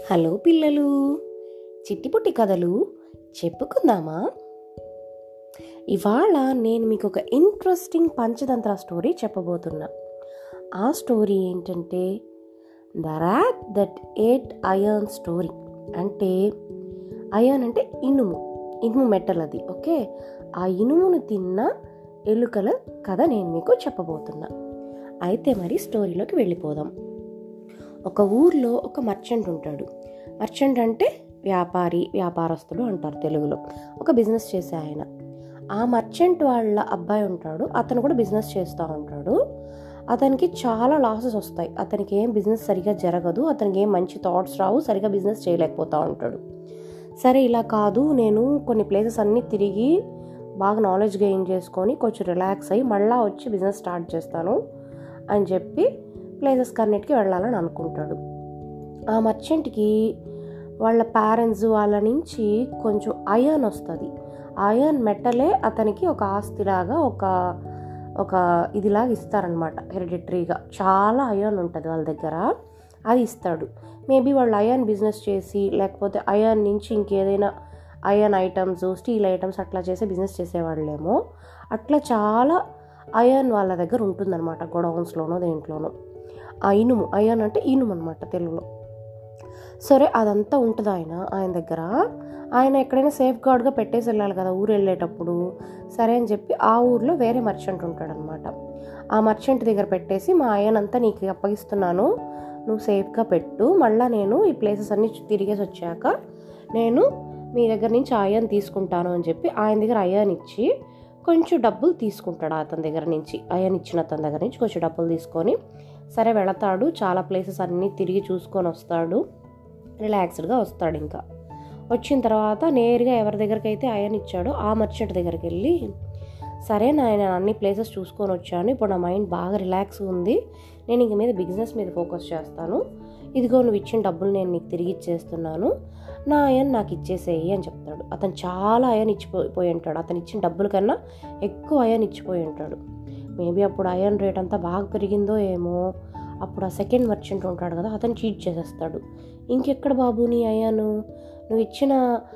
Hello పిల్లలు, చిట్టిపుట్టి కథలు చెప్పుకుందామా? ఇవాళ నేను మీకు ఒక ఇంట్రెస్టింగ్ పంచతంత్ర స్టోరీ చెప్పబోతున్నా. ఆ స్టోరీ ఏంటంటే the rat that ate iron story. అంటే అయర్న్ అంటే ఇనుము మెటల్ అది. ఓకే, ఆ ఇనుమును తిన్న ఎలుకల కథ నేను మీకు చెప్పబోతున్నా. అయితే మరి స్టోరీలోకి వెళ్ళిపోదాం. ఒక ఊర్లో ఒక మర్చెంట్ ఉంటాడు. మర్చెంట్ అంటే వ్యాపారస్తుడు అంటారు తెలుగులో. ఒక బిజినెస్ చేసే ఆయన. ఆ మర్చెంట్ వాళ్ళ అబ్బాయి ఉంటాడు, అతను కూడా బిజినెస్ చేస్తూ ఉంటాడు. అతనికి చాలా లాసెస్ వస్తాయి. అతనికి ఏం బిజినెస్ సరిగా జరగదు, అతనికి ఏం మంచి థాట్స్ రావు, సరిగా బిజినెస్ చేయలేకపోతూ ఉంటాడు. సరే, ఇలా కాదు, నేను కొన్ని ప్లేసెస్ అన్నీ తిరిగి బాగా నాలెడ్జ్ గెయిన్ చేసుకొని కొంచెం రిలాక్స్ అయ్యి మళ్ళీ వచ్చి బిజినెస్ స్టార్ట్ చేస్తాను అని చెప్పి ప్లేసెస్కి అన్నిటికీ వెళ్ళాలని అనుకుంటాడు. ఆ మర్చెంట్కి వాళ్ళ పేరెంట్స్ వాళ్ళ నుంచి కొంచెం అయర్న్ వస్తుంది. అయర్న్ మెటలే అతనికి ఒక ఆస్తిలాగా ఒక ఇదిలాగా ఇస్తారనమాట. హెరిడిటరీగా చాలా అయర్న్ ఉంటుంది వాళ్ళ దగ్గర, అది ఇస్తాడు. మేబీ వాళ్ళు అయర్న్ బిజినెస్ చేసి లేకపోతే అయర్న్ నుంచి ఇంకేదైనా అయర్న్ ఐటమ్స్, స్టీల్ ఐటమ్స్ అట్లా చేసే బిజినెస్ చేసేవాళ్ళేమో. అట్లా చాలా అయర్న్ వాళ్ళ దగ్గర ఉంటుందన్నమాట, గొడౌన్స్లోనో దేంట్లోనో. ఆ అయర్న్ అంటే ఇనుము అనమాట తెలుగులో. సరే, అదంతా ఉంటుంది ఆయన దగ్గర. ఆయన ఎక్కడైనా సేఫ్ గార్డ్గా పెట్టేసి వెళ్ళాలి కదా ఊరు వెళ్ళేటప్పుడు. సరే అని చెప్పి ఆ ఊర్లో వేరే మర్చెంట్ ఉంటాడనమాట. ఆ మర్చెంట్ దగ్గర పెట్టేసి, మా అయర్న్ అంతా నీకు అప్పగిస్తున్నాను, నువ్వు సేఫ్గా పెట్టు, మళ్ళీ నేను ఈ ప్లేసెస్ అన్నీ తిరిగేసి వచ్చాక నేను మీ దగ్గర నుంచి అయర్న్ తీసుకుంటాను అని చెప్పి ఆయన దగ్గర అయర్న్ ఇచ్చి కొంచెం డబ్బులు తీసుకుంటాడు. అతని దగ్గర నుంచి అయర్న్ ఇచ్చిన అతని దగ్గర నుంచి కొంచెం డబ్బులు తీసుకొని సరే వెళతాడు. చాలా ప్లేసెస్ అన్నీ తిరిగి చూసుకొని వస్తాడు. రిలాక్స్డ్గా వస్తాడు. ఇంకా వచ్చిన తర్వాత నేరుగా ఎవరి దగ్గరికి అయితే అయర్న్ ఇచ్చాడో ఆ మర్చెంట్ దగ్గరికి వెళ్ళి, సరే నేను అన్ని ప్లేసెస్ చూసుకొని వచ్చాను, ఇప్పుడు నా మైండ్ బాగా రిలాక్స్గా ఉంది, నేను ఇంక మీద బిజినెస్ మీద ఫోకస్ చేస్తాను, ఇదిగో నువ్వు ఇచ్చిన డబ్బులు నేను నీకు తిరిగి ఇచ్చేస్తున్నాను, నా అయర్న్ నాకు ఇచ్చేసేయి అని చెప్తాడు. అతను చాలా అయర్న్ ఇచ్చిపోయి ఉంటాడు. అతను ఇచ్చిన డబ్బుల కన్నా ఎక్కువ అయర్న్ ఇచ్చిపోయి ఉంటాడు. మేబీ అప్పుడు అయర్న్ రేట్ అంతా బాగా పెరిగిందో ఏమో. అప్పుడు ఆ సెకండ్ మర్చెంట్ ఉంటాడు కదా, అతను చీట్ చేసేస్తాడు. ఇంకెక్కడ బాబు నీ అయర్న్, నువ్వు ఇచ్చిన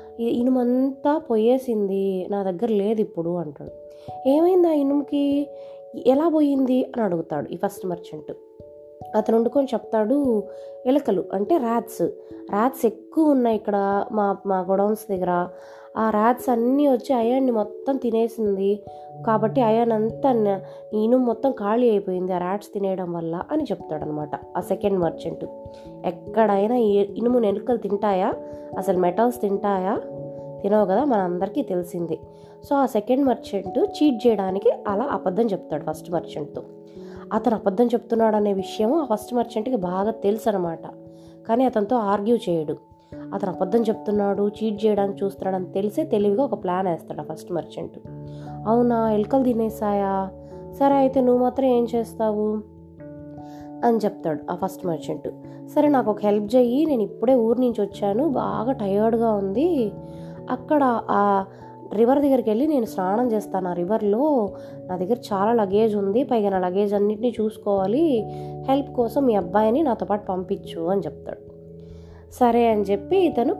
ఇనుమంతా పోయేసింది, నా దగ్గర లేదు ఇప్పుడు అంటాడు. ఏమైంది ఆ ఇనుముకి, ఎలా పోయింది అని అడుగుతాడు ఈ ఫస్ట్ మర్చెంట్. అతను వండుకొని చెప్తాడు, ఎలుకలు అంటే ర్యాట్స్ ఎక్కువ ఉన్నాయి ఇక్కడ మా గొడౌన్స్ దగ్గర. ఆ ర్యాట్స్ అన్నీ వచ్చి అయర్న్ని మొత్తం తినేసింది, కాబట్టి అయర్న్ అంతా ఇనుము మొత్తం ఖాళీ అయిపోయింది ఆ ర్యాట్స్ తినేయడం వల్ల అని చెప్తాడనమాట ఆ సెకండ్ మర్చెంట్. ఎక్కడైనా ఇనుమును ఎలుకలు తింటాయా? అసలు మెటల్స్ తింటాయా? తినవు కదా, మనందరికీ తెలిసిందే. సో ఆ సెకండ్ మర్చెంట్ చీట్ చేయడానికి అలా అబద్ధం చెప్తాడు ఫస్ట్ మర్చెంట్తో. అతను అబద్ధం చెప్తున్నాడు అనే విషయం ఆ ఫస్ట్ మర్చెంట్కి బాగా తెలుసు అనమాట. కానీ అతనితో ఆర్గ్యూ చేయడు. అతను అబద్ధం చెప్తున్నాడు, చీట్ చేయడానికి చూస్తున్నాడని తెలిసే తెలివిగా ఒక ప్లాన్ వేస్తాడు ఆ ఫస్ట్ మర్చెంట్. అవునా, ఎలుకలు తినేసాయా? సరే అయితే నువ్వు మాత్రం ఏం చేస్తావు అని చెప్తాడు ఆ ఫస్ట్ మర్చెంట్. సరే, నాకు ఒక హెల్ప్ చెయ్యి, నేను ఇప్పుడే ఊరి నుంచి వచ్చాను, బాగా టయర్డ్గా ఉంది, అక్కడ ఆ రివర్ దగ్గరికి వెళ్ళి నేను స్నానం చేస్తాను, ఆ రివర్లో నా దగ్గర చాలా లగేజ్ ఉంది, పైగా నా లగేజ్ అన్నింటినీ చూసుకోవాలి, హెల్ప్ కోసం మీ అబ్బాయిని నాతో పాటు పంపించు అని చెప్తాడు. సరే అని చెప్పి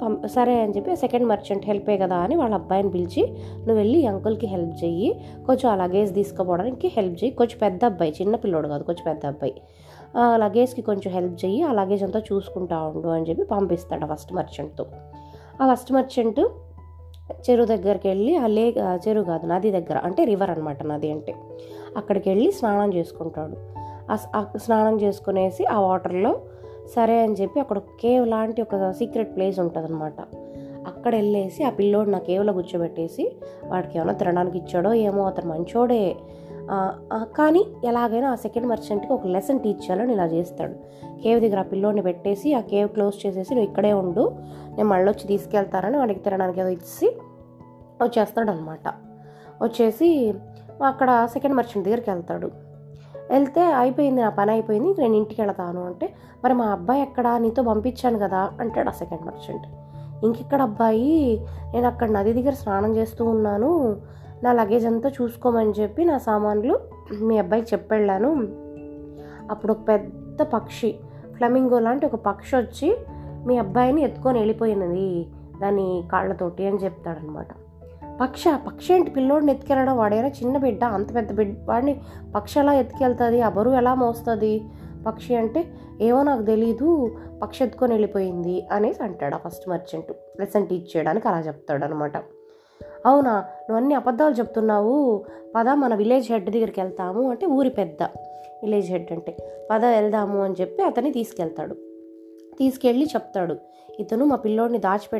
ఆ సెకండ్ మర్చెంట్ హెల్పే కదా అని వాళ్ళ అబ్బాయిని పిలిచి, నువ్వు వెళ్ళి అంకుల్కి హెల్ప్ చెయ్యి, కొంచెం ఆ లగేజ్ తీసుకుపోవడానికి హెల్ప్ చెయ్యి, కొంచెం పెద్ద అబ్బాయి, చిన్న పిల్లోడు కాదు, కొంచెం పెద్ద అబ్బాయి, ఆ లగేజ్కి కొంచెం హెల్ప్ చెయ్యి, ఆ లగేజ్ అంతా చూసుకుంటా ఉండు అని చెప్పి పంపిస్తాడు ఆ ఫస్ట్ మర్చెంట్తో. ఆ ఫస్ట్ మర్చెంట్ చెరువు దగ్గరికి వెళ్ళి చెరువు కాదు, నది దగ్గర, అంటే రివర్ అనమాట, నది అంటే అక్కడికి వెళ్ళి స్నానం చేసుకుంటాడు. స్నానం చేసుకునేసి ఆ వాటర్లో సరే అని చెప్పి అక్కడ కేవ్ లాంటి ఒక సీక్రెట్ ప్లేస్ ఉంటుంది అనమాట. అక్కడ వెళ్ళేసి ఆ పిల్లోడు నా కేవ్లో కూర్చోబెట్టేసి వాడికి ఏమైనా తినడానికి ఇచ్చాడో ఏమో, అతను మంచోడే, కానీ ఎలాగైనా ఆ సెకండ్ మర్చెంట్కి ఒక లెసన్ టీచ్ చేయాలని ఇలా చేస్తాడు. కేవ్ దగ్గర ఆ పిల్లోడిని పెట్టేసి ఆ కేవ్ క్లోజ్ చేసేసి, నువ్వు ఇక్కడే ఉండు, నేను మళ్ళీ వచ్చి తీసుకెళ్తారని వాడికి తినడానికి ఏదో ఇచ్చి వచ్చేస్తాడు అనమాట. వచ్చేసి అక్కడ సెకండ్ మర్చెంట్ దగ్గరికి వెళ్తే అయిపోయింది, నా పని అయిపోయింది, నేను ఇంటికి వెళతాను అంటే, మరి మా అబ్బాయి ఎక్కడ, నీతో పంపించాను కదా అంటాడు ఆ సెకండ్ మర్చెంట్. ఇంకెక్కడ అబ్బాయి, నేను అక్కడ నది దగ్గర స్నానం చేస్తూ ఉన్నాను, నా లగేజ్ అంతా చూసుకోమని చెప్పి నా సామాన్లు మీ అబ్బాయికి చెప్పెళ్ళాను, అప్పుడు ఒక పెద్ద పక్షి, ఫ్లమింగో లాంటి ఒక పక్షి వచ్చి మీ అబ్బాయిని ఎత్తుకొని వెళ్ళిపోయినది దాని కాళ్ళతోటి అని చెప్తాడనమాట. పక్షి ఏంటి పిల్లోడిని ఎత్తుకెళ్ళడం, వాడైనా చిన్న బిడ్డ, అంత పెద్ద బిడ్డ వాడిని పక్షి ఎలా ఎత్తుకెళ్తుంది, ఆ బరువు ఎలా మోస్తుంది పక్షి అంటే, ఏమో నాకు తెలీదు, పక్షి ఎత్తుకొని వెళ్ళిపోయింది అనేసి అంటాడు ఆ ఫస్ట్ మర్చెంట్. లెసన్ టీచ్ చేయడానికి అలా చెప్తాడు అనమాట. అవునా, నువ్వు అన్ని అబద్ధాలు చెప్తున్నావు, పద మన విలేజ్ హెడ్ దగ్గరికి వెళ్తాము అంటే, ఊరి పెద్ద విలేజ్ హెడ్ అంటే, పద వెళ్దాము అని చెప్పి అతన్ని తీసుకెళ్ళి చెప్తాడు, ఇతను మా పిల్లోడిని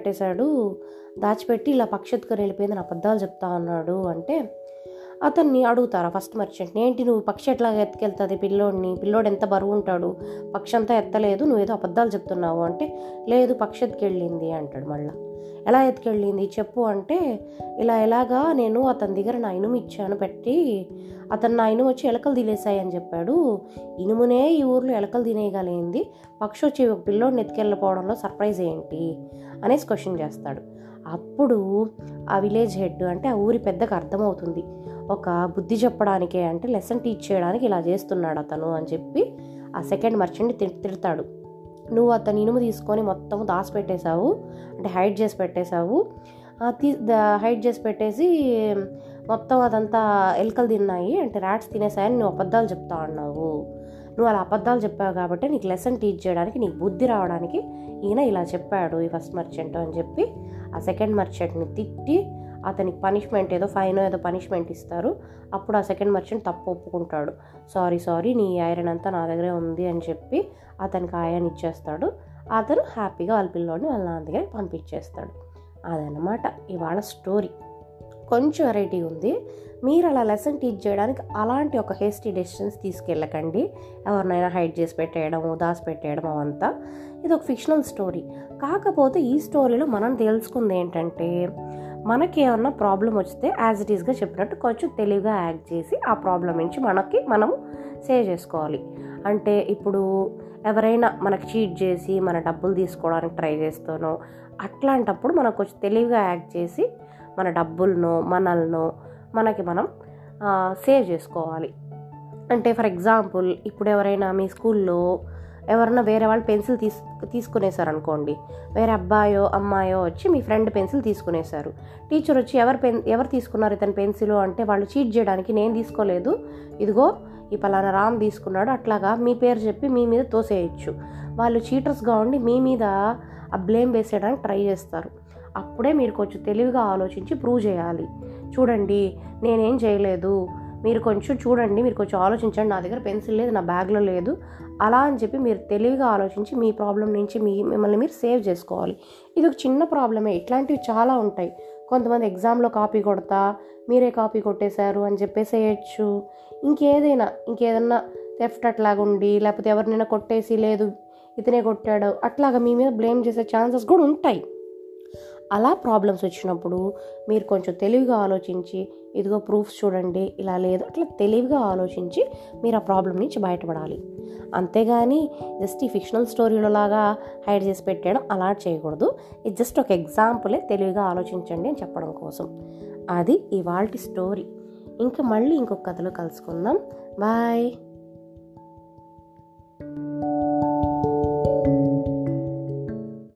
దాచిపెట్టి ఇలా పక్షి ఎత్తుకొని వెళ్ళిపోయిందని అబద్ధాలు చెప్తా ఉన్నాడు అంటే, అతన్ని అడుగుతారా ఫస్ట్ మర్చెంట్ని, ఏంటి నువ్వు పక్షి ఎట్లాగా ఎత్తుకెళ్తుంది పిల్లోడు ఎంత బరువు ఉంటాడు, పక్షి అంతా ఎత్తలేదు, నువ్వేదో అబద్ధాలు చెప్తున్నావు అంటే, లేదు పక్షి ఎత్తుకెళ్ళింది అంటాడు. మళ్ళీ ఎలా ఎత్తుకెళ్ళింది చెప్పు అంటే, ఎలాగా నేను అతని దగ్గర నా ఇనుము ఇచ్చాను పెట్టి, అతను నా ఇనుము వచ్చి ఎలకలు తినేసాయి అని చెప్పాడు. ఇనుమునే ఈ ఊర్లో ఎలకలు తినేయగలిగింది, పక్షి వచ్చి ఒక పిల్లోడిని ఎత్తుకెళ్ళిపోవడంలో సర్ప్రైజ్ ఏంటి అనేసి క్వశ్చన్ చేస్తాడు. అప్పుడు ఆ విలేజ్ హెడ్ అంటే ఆ ఊరి పెద్దకు అర్థమవుతుంది, ఒక బుద్ధి చెప్పడానికే అంటే లెసన్ టీచ్ చేయడానికి ఇలా చేస్తున్నాడు అతను అని చెప్పి ఆ సెకండ్ మర్చెంట్ని తిడతాడు. నువ్వు అతని ఇనుము తీసుకొని మొత్తం దాచిపెట్టేశావు అంటే హైడ్ చేసి పెట్టేశావు, హైడ్ చేసి పెట్టేసి మొత్తం అదంతా ఎలుకలు తిన్నాయి అంటే ర్యాట్స్ తినేసాయని నువ్వు అబద్ధాలు చెప్తా అన్నావు. నువ్వు అలా అబద్ధాలు చెప్పావు కాబట్టి నీకు లెసన్ టీచ్ చేయడానికి, నీకు బుద్ధి రావడానికి ఈయన ఇలా చెప్పాడు ఈ ఫస్ట్ మర్చెంట్ అని చెప్పి ఆ సెకండ్ మర్చెంట్ని తిట్టి అతనికి పనిష్మెంట్ ఫైన్ ఏదో పనిష్మెంట్ ఇస్తారు. అప్పుడు ఆ సెకండ్ మర్చెంట్ తప్పు ఒప్పుకుంటాడు. సారీ నీ ఐరన్ అంతా నా దగ్గరే ఉంది అని చెప్పి అతనికి ఐరన్ ఇచ్చేస్తాడు. అతను హ్యాపీగా వాళ్ళ పిల్లోడిని వాళ్ళ నాన్న దగ్గరికి పంపించేస్తాడు. అదనమాట ఇవాళ స్టోరీ. కొంచెం వెరైటీ ఉంది. మీరు అలా లెసన్ టీచ్ చేయడానికి అలాంటి ఒక హేస్టీ డెసిషన్స్ తీసుకెళ్ళకండి. ఎవరినైనా హైడ్ చేసి పెట్టేయడము, దాచిపెట్టేయడం అవంతా. ఇది ఒక ఫిక్షనల్ స్టోరీ. కాకపోతే ఈ స్టోరీలో మనం తెలుసుకుంది ఏంటంటే, మనకి ఏమన్నా ప్రాబ్లం వస్తే యాజ్ ఇట్ ఈస్గా చెప్పినట్టు కొంచెం తెలివిగా యాక్ట్ చేసి ఆ ప్రాబ్లం నుంచి మనం సేవ్ చేసుకోవాలి. అంటే ఇప్పుడు ఎవరైనా మనకి చీట్ చేసి మన డబ్బులు తీసుకోవడానికి ట్రై చేస్తానో అట్లాంటప్పుడు మనం కొంచెం తెలివిగా యాక్ట్ చేసి మన డబ్బులను మనకి మనం సేవ్ చేసుకోవాలి. అంటే ఫర్ ఎగ్జాంపుల్ ఇప్పుడు ఎవరైనా మీ స్కూల్లో ఎవరైనా వేరే వాళ్ళు పెన్సిల్ తీసుకునేసారు అనుకోండి, వేరే అబ్బాయో అమ్మాయో వచ్చి మీ ఫ్రెండ్ పెన్సిల్ తీసుకునేసారు. టీచర్ వచ్చి ఎవరు తీసుకున్నారు ఇతని పెన్సిల్ అంటే, వాళ్ళు చీట్ చేయడానికి నేను తీసుకోలేదు, ఇదిగో ఈ పలానా రామ్ తీసుకున్నాడు అట్లాగా మీ పేరు చెప్పి మీ మీద తోసేయచ్చు. వాళ్ళు చీటర్స్గా ఉండి మీ మీద ఆ బ్లేమ్ వేసేయడానికి ట్రై చేస్తారు. అప్పుడే మీరు కొంచెం తెలివిగా ఆలోచించి ప్రూవ్ చేయాలి. చూడండి నేనేం చేయలేదు, మీరు కొంచెం ఆలోచించండి, నా దగ్గర పెన్సిల్ లేదు, నా బ్యాగ్లో లేదు అలా అని చెప్పి మీరు తెలివిగా ఆలోచించి మీ ప్రాబ్లం నుంచి మిమ్మల్ని మీరు సేవ్ చేసుకోవాలి. ఇది ఒక చిన్న ప్రాబ్లమే, ఇట్లాంటివి చాలా ఉంటాయి. కొంతమంది ఎగ్జామ్లో కాపీ కొడతా మీరే కాపీ కొట్టేశారు అని చెప్పేసేయచ్చు. ఇంకేదన్నా థెఫ్ట్ అట్లాగా ఉండి, లేకపోతే ఎవరినైనా కొట్టేసి లేదు ఇతనే కొట్టాడు అట్లాగా మీ మీద బ్లేమ్ చేసే ఛాన్సెస్ కూడా ఉంటాయి. అలా ప్రాబ్లమ్స్ వచ్చినప్పుడు మీరు కొంచెం తెలివిగా ఆలోచించి, ఇదిగో ప్రూఫ్స్ చూడండి ఇలా లేదు అట్లా తెలివిగా ఆలోచించి మీరు ఆ ప్రాబ్లం నుంచి బయటపడాలి. అంతేగాని జస్ట్ ఈ ఫిక్షనల్ స్టోరీలో లాగా హైడ్ చేసి పెట్టడం అలా చేయకూడదు. ఇది జస్ట్ ఒక ఎగ్జాంపులే, తెలివిగా ఆలోచించండి అని చెప్పడం కోసం. అది ఇవాల్టి స్టోరీ. ఇంకా మళ్ళీ ఇంకొక కథలో కలుసుకుందాం. బాయ్.